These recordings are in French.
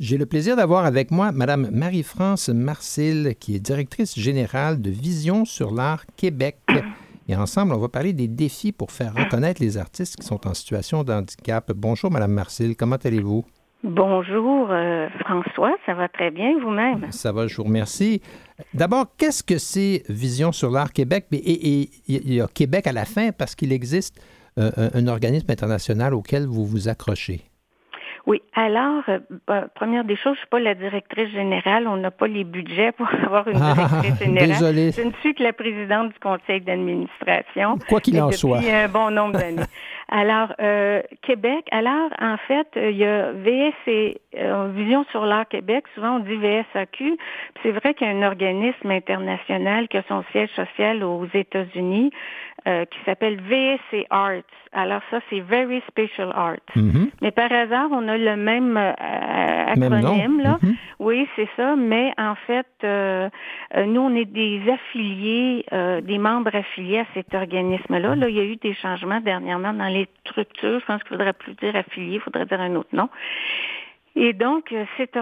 J'ai le plaisir d'avoir avec moi Mme Marie-France Marcil, qui est directrice générale de Vision sur l'art Québec. Et ensemble, on va parler des défis pour faire reconnaître les artistes qui sont en situation de handicap. Bonjour, Mme Marcil, comment allez-vous? Bonjour, François, ça va très bien, vous-même? Ça va, je vous remercie. D'abord, qu'est-ce que c'est Vision sur l'art Québec? Et il y a Québec à la fin parce qu'il existe un organisme international auquel vous vous accrochez. Oui, alors, première des choses, je ne suis pas la directrice générale, on n'a pas les budgets pour avoir une directrice générale. Désolé. Je ne suis que la présidente du conseil d'administration. Quoi qu'il en soit. Depuis un bon nombre d'années. Alors, Québec, alors, en fait, il y a Vision sur l'art Québec, souvent on dit VSAQ, c'est vrai qu'il y a un organisme international qui a son siège social aux États-Unis, qui s'appelle VSA Arts. Alors ça, c'est Very Special Arts. Mm-hmm. Mais par hasard, on a le même acronyme, là. Mm-hmm. Oui, c'est ça, mais en fait, nous, on est des affiliés, des membres affiliés à cet organisme-là. Là, il y a eu des changements dernièrement dans les structures. Je pense qu'il ne faudrait plus dire affilié, il faudrait dire un autre nom. Et donc, cet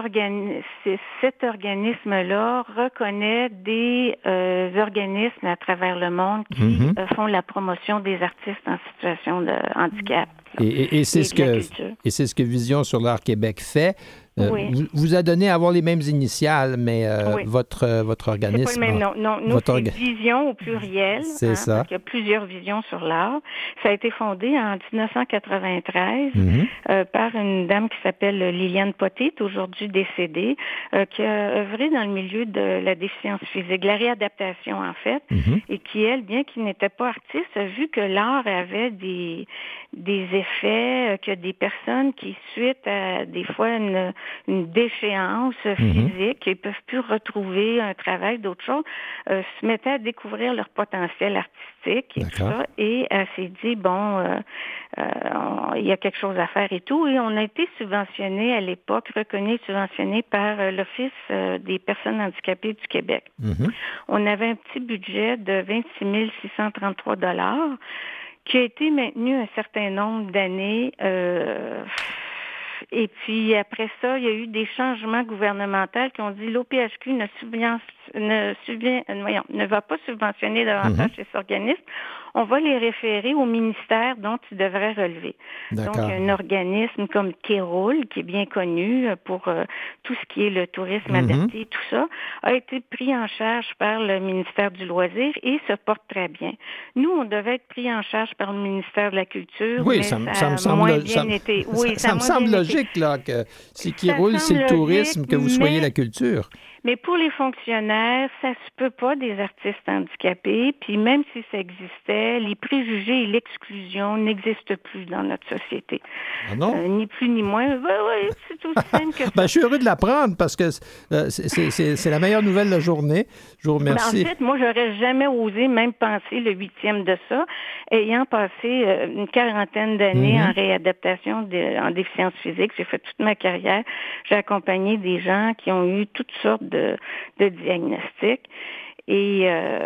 organisme-là reconnaît des organismes à travers le monde qui font la promotion des artistes en situation de handicap. Et c'est ce que Vision sur l'art Québec fait. Oui. Vous a donné à avoir les mêmes initiales, mais oui. votre organisme... C'est pas le même nom. Non, nous, c'est Vision au pluriel. C'est ça. Parce qu'il y a plusieurs visions sur l'art. Ça a été fondé en 1993 par une dame qui s'appelle Liliane Potit, aujourd'hui décédée, qui a œuvré dans le milieu de la déficience physique, la réadaptation en fait, et qui, elle, bien qu'il n'était pas artiste, a vu que l'art avait des effets, que des personnes qui, suite à des fois une déchéance physique et peuvent plus retrouver un travail, d'autres choses, se mettaient à découvrir leur potentiel artistique et tout ça. Et elle s'est dit, il y a quelque chose à faire et tout. Et on a été subventionné à l'époque, reconnu et subventionné par l'Office des personnes handicapées du Québec. On avait un petit budget de 26 633 $ qui a été maintenu un certain nombre d'années. Et puis, après ça, il y a eu des changements gouvernementaux qui ont dit l'OPHQ ne va pas subventionner davantage ces organismes. On va les référer au ministère dont ils devraient relever. Donc, un organisme comme Kéroul, qui est bien connu pour tout ce qui est le tourisme adapté, tout ça, a été pris en charge par le ministère du Loisir et se porte très bien. Nous, on devait être pris en charge par le ministère de la Culture, oui, mais ça me semble été. Oui, ça me semble logique, là, que si Kéroul, c'est le tourisme, que vous soyez la culture. Mais pour les fonctionnaires, ça se peut pas des artistes handicapés, puis même si ça existait, les préjugés et l'exclusion n'existent plus dans notre société. Ah non? Ni plus ni moins. Oui, c'est aussi simple que ça. Je suis heureux de l'apprendre parce que c'est la meilleure nouvelle de la journée. Je vous remercie. En fait, moi, j'aurais jamais osé même penser le 8e de ça, ayant passé une quarantaine d'années en réadaptation en déficience physique. J'ai fait toute ma carrière. J'ai accompagné des gens qui ont eu toutes sortes de diagnostics. Et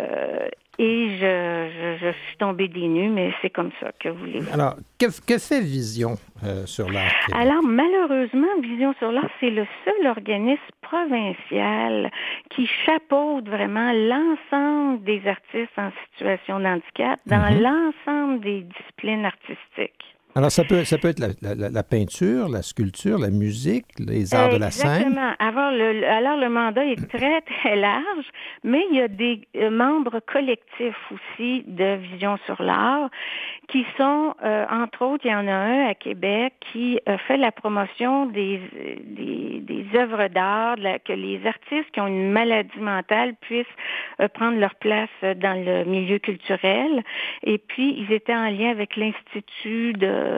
je suis tombée des nues, mais c'est comme ça que voulez-vous. Alors, que fait Vision sur l'art Québec? Alors, malheureusement, Vision sur l'art, c'est le seul organisme provincial qui chapeaute vraiment l'ensemble des artistes en situation de handicap dans l'ensemble des disciplines artistiques. Alors, ça peut être la peinture, la sculpture, la musique, les arts de la scène. Exactement. Alors, le mandat est très, très large, mais il y a des membres collectifs aussi de Vision sur l'art qui sont, entre autres, il y en a un à Québec qui fait la promotion des œuvres d'art, que les artistes qui ont une maladie mentale puissent prendre leur place dans le milieu culturel. Et puis, ils étaient en lien avec l'Institut de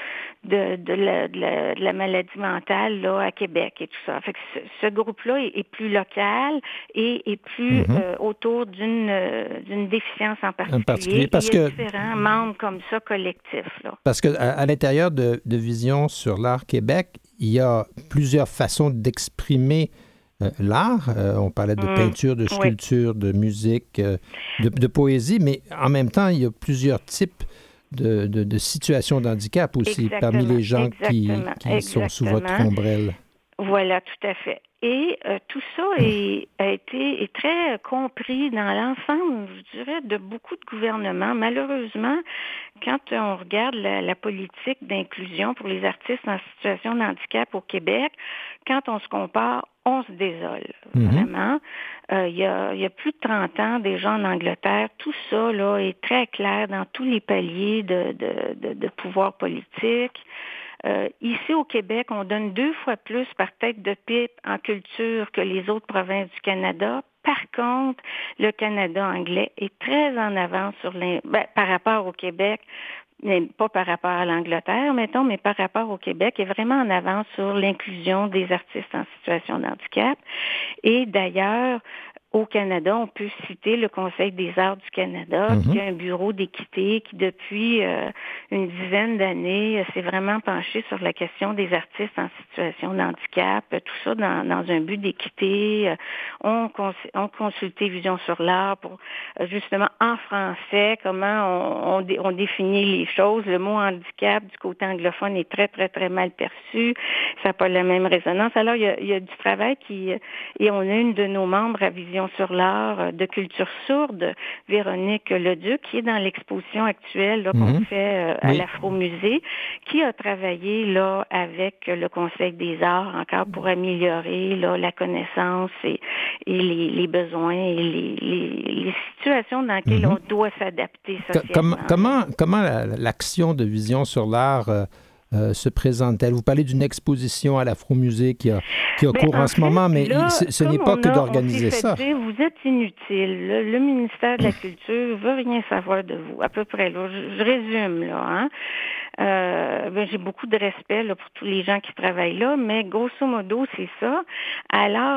la maladie mentale là, à Québec et tout ça. Fait que ce groupe-là est plus local et est plus autour d'une déficience en particulier. Parce il y a différents membres comme ça collectifs. Là. Parce qu'à l'intérieur de Vision sur l'art Québec, il y a plusieurs façons d'exprimer l'art. On parlait de peinture, de sculpture, de musique, de poésie, mais en même temps, il y a plusieurs types de situations de handicap aussi parmi les gens qui sont sous votre ombrelle. Voilà, tout à fait. Et tout ça est très compris dans l'ensemble, je dirais, de beaucoup de gouvernements. Malheureusement, quand on regarde la politique d'inclusion pour les artistes en situation de handicap au Québec, quand on se compare, on se désole, vraiment. Il y a plus de 30 ans, déjà en Angleterre, tout ça là est très clair dans tous les paliers de pouvoir politique. Ici au Québec, on donne 2 fois plus par tête de pipe en culture que les autres provinces du Canada. Par contre, le Canada anglais est très en avance par rapport au Québec, mais pas par rapport à l'Angleterre, mettons, mais par rapport au Québec, est vraiment en avance sur l'inclusion des artistes en situation de handicap. Et d'ailleurs, au Canada, on peut citer le Conseil des arts du Canada, qui a un bureau d'équité qui, depuis une dizaine d'années, s'est vraiment penché sur la question des artistes en situation de handicap, tout ça dans un but d'équité. On consulté Vision sur l'art pour, justement, en français, comment on définit les choses. Le mot handicap, du côté anglophone, est très, très, très mal perçu. Ça n'a pas la même résonance. Alors, il y a du travail et on a une de nos membres à Vision sur l'art de culture sourde, Véronique Leduc, qui est dans l'exposition actuelle là, qu'on fait à l'Afro-Musée, qui a travaillé là avec le Conseil des arts encore pour améliorer là, la connaissance et les besoins et les situations dans lesquelles on doit s'adapter socialement. Comment l'action de Vision sur l'art se présente-t-elle? Vous parlez d'une exposition à l'Afro-Musée qui a cours en ce moment, mais là, ce n'est pas que d'organiser ça. Vous êtes inutile. Le ministère de la Culture veut rien savoir de vous, à peu près. Là. Je résume, là. Hein? J'ai beaucoup de respect là, pour tous les gens qui travaillent là, mais grosso modo, c'est ça. Alors,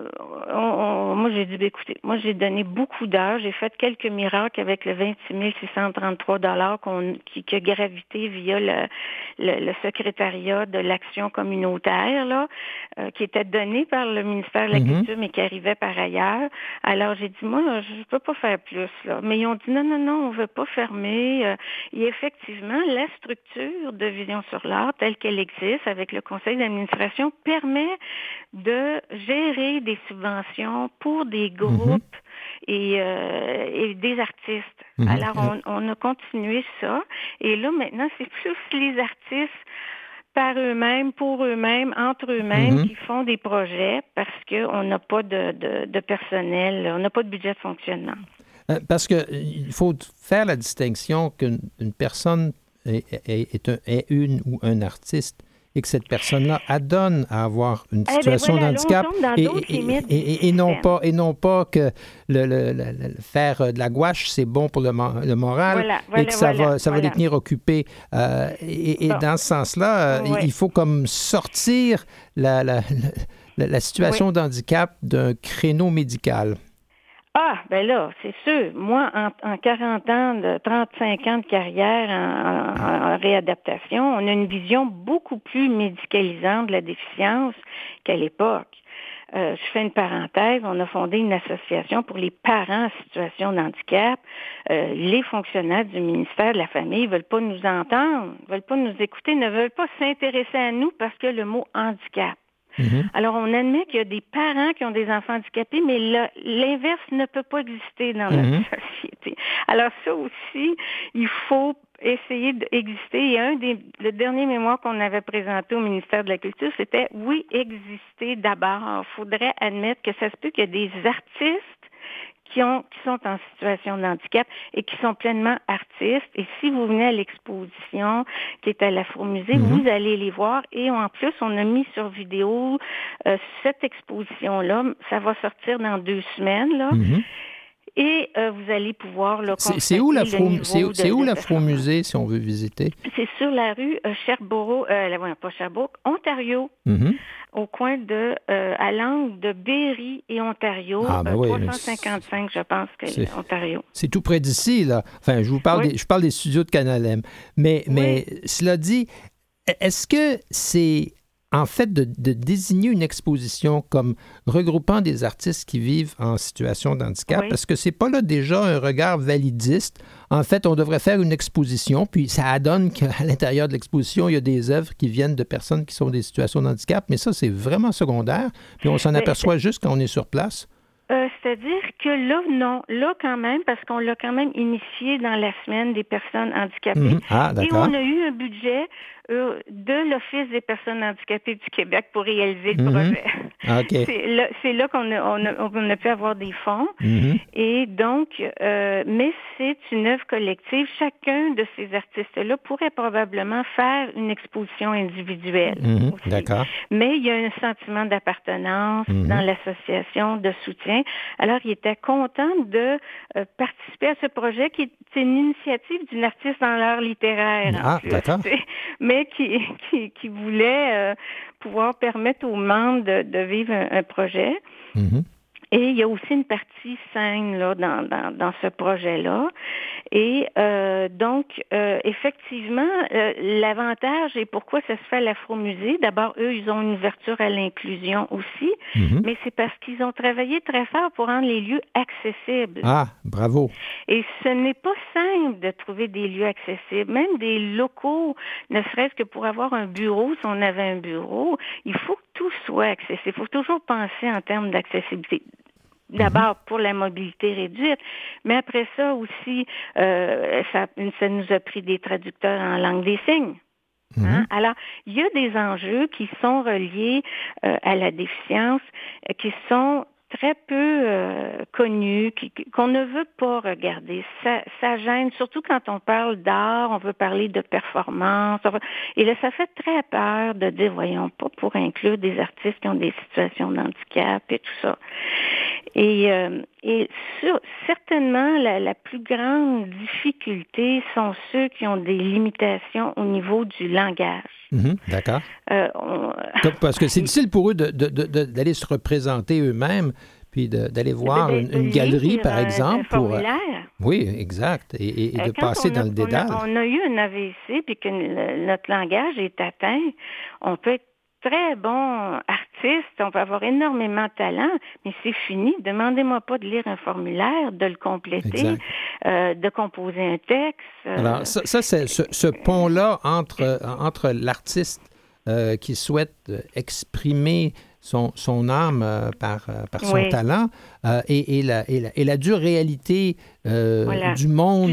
moi, j'ai dit, écoutez, moi, j'ai donné beaucoup d'heures. J'ai fait quelques miracles avec le 26 633 $ qui a gravité via le secrétariat de l'action communautaire, là, qui était donné par le ministère de la Culture, mais qui arrivait par ailleurs. Alors, j'ai dit, moi, je peux pas faire plus, là. Mais ils ont dit, non, on veut pas fermer. Et effectivement, la structure de Vision sur l'art, telle qu'elle existe avec le conseil d'administration, permet de gérer des subventions pour des groupes et des artistes. Alors, on a continué ça. Et là, maintenant, c'est plus les artistes par eux-mêmes, pour eux-mêmes, entre eux-mêmes, qui font des projets parce qu'on n'a pas de personnel, on n'a pas de budget de fonctionnement. Parce qu'il faut faire la distinction qu'une personne est une ou un artiste et que cette personne-là adonne à avoir une situation de handicap et non pas que faire de la gouache, c'est bon pour le moral et que ça va les tenir occupés. Et dans ce sens-là, il faut comme sortir la situation de handicap d'un créneau médical. Ah, ben là, c'est sûr. Moi, en 40 ans, 35 ans de carrière en réadaptation, on a une vision beaucoup plus médicalisante de la déficience qu'à l'époque. Je fais une parenthèse, on a fondé une association pour les parents en situation de handicap. Les fonctionnaires du ministère de la Famille ne veulent pas nous entendre, ne veulent pas nous écouter, ne veulent pas s'intéresser à nous parce que le mot handicap. Alors, on admet qu'il y a des parents qui ont des enfants handicapés, mais l'inverse ne peut pas exister dans notre société. Alors, ça aussi, il faut essayer d'exister. Et le dernier mémoire qu'on avait présenté au ministère de la Culture, c'était « Oui, exister d'abord ». Il faudrait admettre que ça se peut qu'il y a des artistes qui sont en situation de handicap et qui sont pleinement artistes. Et si vous venez à l'exposition qui est à l'Afro-Musée, vous allez les voir. Et en plus, on a mis sur vidéo cette exposition-là. Ça va sortir dans 2 semaines, là. Et vous allez pouvoir constater c'est où l'Afro-Musée, si on veut visiter? C'est sur la rue Sherbrooke, pas Sherbrooke, Ontario, au coin à l'angle de Berry et Ontario, 355, je pense, Ontario. C'est tout près d'ici, là. Enfin, je parle des studios de Canal M. Mais cela dit, est-ce que c'est en fait, de désigner une exposition comme regroupant des artistes qui vivent en situation de handicap, Oui. parce que c'est pas là déjà un regard validiste. En fait, on devrait faire une exposition, puis ça donne qu'à l'intérieur de l'exposition, il y a des œuvres qui viennent de personnes qui sont dans des situations de handicap, mais ça, c'est vraiment secondaire, puis on s'en aperçoit juste quand on est sur place. C'est-à-dire que là, non. Là, quand même, parce qu'on l'a quand même initié dans la semaine des personnes handicapées. Mm-hmm. Ah, d'accord. Et on a eu un budget de l'Office des personnes handicapées du Québec pour réaliser le projet. OK. C'est là qu'on a pu avoir des fonds. Mm-hmm. Et donc, mais c'est une œuvre collective. Chacun de ces artistes-là pourrait probablement faire une exposition individuelle. Mm-hmm. D'accord. Mais il y a un sentiment d'appartenance dans l'association, de soutien. Alors, il était content de participer à ce projet qui est une initiative d'une artiste en l'art littéraire. Ah, d'accord. Mais qui voulait pouvoir permettre aux membres de vivre un projet. Mm-hmm. Et il y a aussi une partie scène là, dans ce projet-là. Et donc, effectivement, l'avantage et pourquoi ça se fait à l'Afro-Musée, d'abord, eux, ils ont une ouverture à l'inclusion aussi, mais c'est parce qu'ils ont travaillé très fort pour rendre les lieux accessibles. Ah, bravo. Et ce n'est pas simple de trouver des lieux accessibles, même des locaux, ne serait-ce que pour avoir un bureau, si on avait un bureau, il faut que tout soit accessible. Il faut toujours penser en termes d'accessibilité. D'abord pour la mobilité réduite, mais après ça aussi, ça nous a pris des traducteurs en langue des signes. Hein? Alors, il y a des enjeux qui sont reliés à la déficience, qui sont très peu connus, qu'on ne veut pas regarder. Ça gêne, surtout quand on parle d'art, on veut parler de performance. Et là, ça fait très peur de dire, voyons pas, pour inclure des artistes qui ont des situations de handicap et tout ça. Et certainement, la plus grande difficulté sont ceux qui ont des limitations au niveau du langage. D'accord. Parce que c'est difficile pour eux d'aller se représenter eux-mêmes, puis d'aller voir une galerie, par exemple. Un formulaire. Oui, exact. Et de passer dans le dédale. On a eu un AVC, puis que notre langage est atteint, on peut être très bon artiste, on peut avoir énormément de talent, mais c'est fini. Demandez-moi pas de lire un formulaire, de le compléter, de composer un texte. Alors, ça c'est ce pont-là entre l'artiste qui souhaite exprimer son âme par son talent et la dure réalité du monde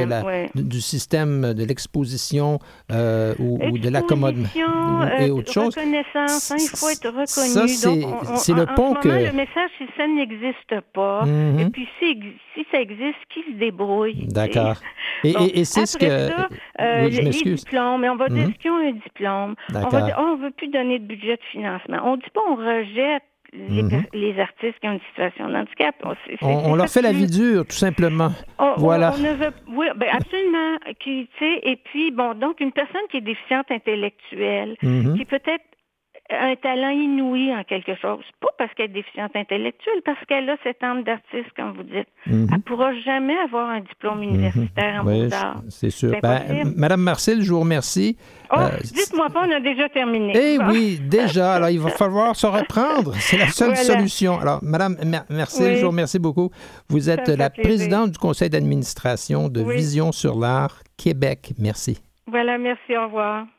du système de l'exposition ou de l'accommodement et autre chose. Reconnaissance, il faut être reconnu. Ça, c'est le pont que... Le message, c'est que ça n'existe pas. Et puis, si ça existe, qui se débrouille? D'accord. Et c'est ce que... oui, je m'excuse. Les diplômes, on va dire qu'ils ont un diplôme. On va dire, on ne veut plus donner de budget de financement. On ne dit pas on rejette les artistes qui ont une situation de handicap. On leur fait la vie dure, tout simplement. Voilà. Oui, absolument. Et puis, donc, une personne qui est déficiente intellectuelle, qui peut-être un talent inouï en quelque chose, pas parce qu'elle est déficiente intellectuelle, parce qu'elle a cette âme d'artiste, comme vous dites. Elle ne pourra jamais avoir un diplôme universitaire en beaux-arts. C'est sûr. Madame Marcil, je vous remercie. Dites-moi pas, on a déjà terminé. Oui, déjà. Alors, il va falloir se reprendre. C'est la seule solution. Alors, Madame Marcil, je vous remercie beaucoup. Vous êtes la présidente du conseil d'administration de Vision sur l'art Québec. Merci. Voilà, merci. Au revoir.